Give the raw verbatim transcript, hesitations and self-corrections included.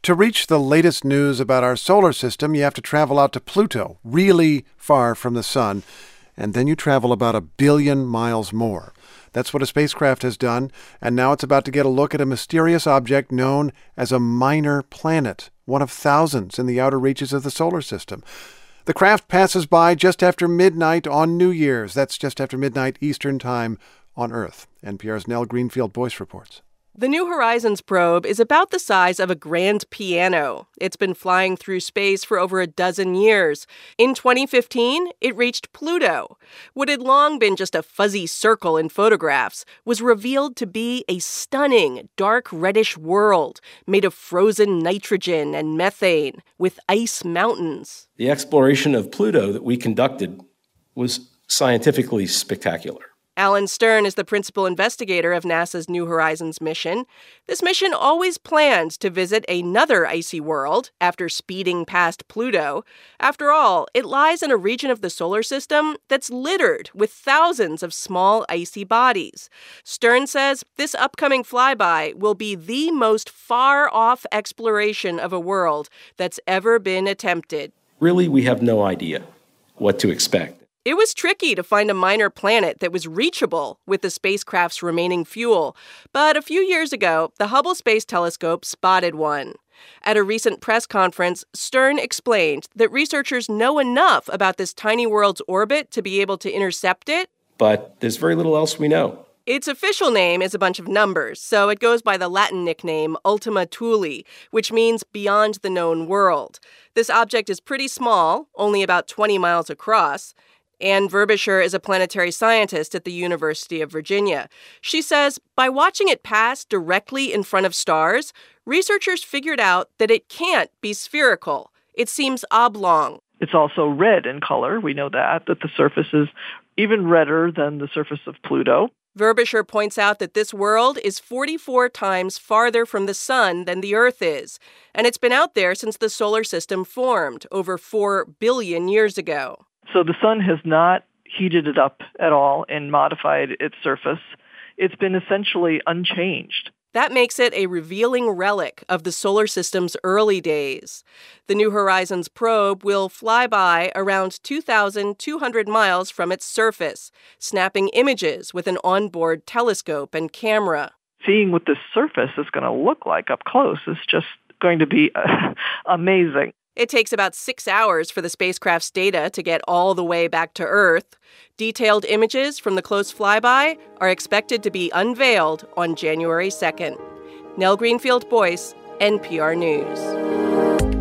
To reach the latest news about our solar system, you have to travel out to Pluto, really far from the sun, and then you travel about a billion miles more. That's what a spacecraft has done, and now it's about to get a look at a mysterious object known as a minor planet, one of thousands in the outer reaches of the solar system. The craft passes by just after midnight on New Year's. That's just after midnight Eastern Time on Earth. N P R's Nell Greenfield-Boyce reports. The New Horizons probe is about the size of a grand piano. It's been flying through space for over a dozen years. In twenty fifteen, it reached Pluto. What had long been just a fuzzy circle in photographs was revealed to be a stunning, dark reddish world made of frozen nitrogen and methane with ice mountains. The exploration of Pluto that we conducted was scientifically spectacular. Alan Stern is the principal investigator of NASA's New Horizons mission. This mission always planned to visit another icy world after speeding past Pluto. After all, it lies in a region of the solar system that's littered with thousands of small icy bodies. Stern says this upcoming flyby will be the most far-off exploration of a world that's ever been attempted. Really, we have no idea what to expect. It was tricky to find a minor planet that was reachable with the spacecraft's remaining fuel, but a few years ago, the Hubble Space Telescope spotted one. At a recent press conference, Stern explained that researchers know enough about this tiny world's orbit to be able to intercept it. But there's very little else we know. Its official name is a bunch of numbers, so it goes by the Latin nickname Ultima Thule, which means beyond the known world. This object is pretty small, only about twenty miles across. Anne Verbisher is a planetary scientist at the University of Virginia. She says by watching it pass directly in front of stars, researchers figured out that it can't be spherical. It seems oblong. It's also red in color. We know that, that the surface is even redder than the surface of Pluto. Verbisher points out that this world is forty-four times farther from the sun than the Earth is, and it's been out there since the solar system formed over four billion years ago. So the sun has not heated it up at all and modified its surface. It's been essentially unchanged. That makes it a revealing relic of the solar system's early days. The New Horizons probe will fly by around two thousand two hundred miles from its surface, snapping images with an onboard telescope and camera. Seeing what this surface is going to look like up close is just going to be uh, amazing. It takes about six hours for the spacecraft's data to get all the way back to Earth. Detailed images from the close flyby are expected to be unveiled on January second. Nell Greenfield-Boyce, N P R News.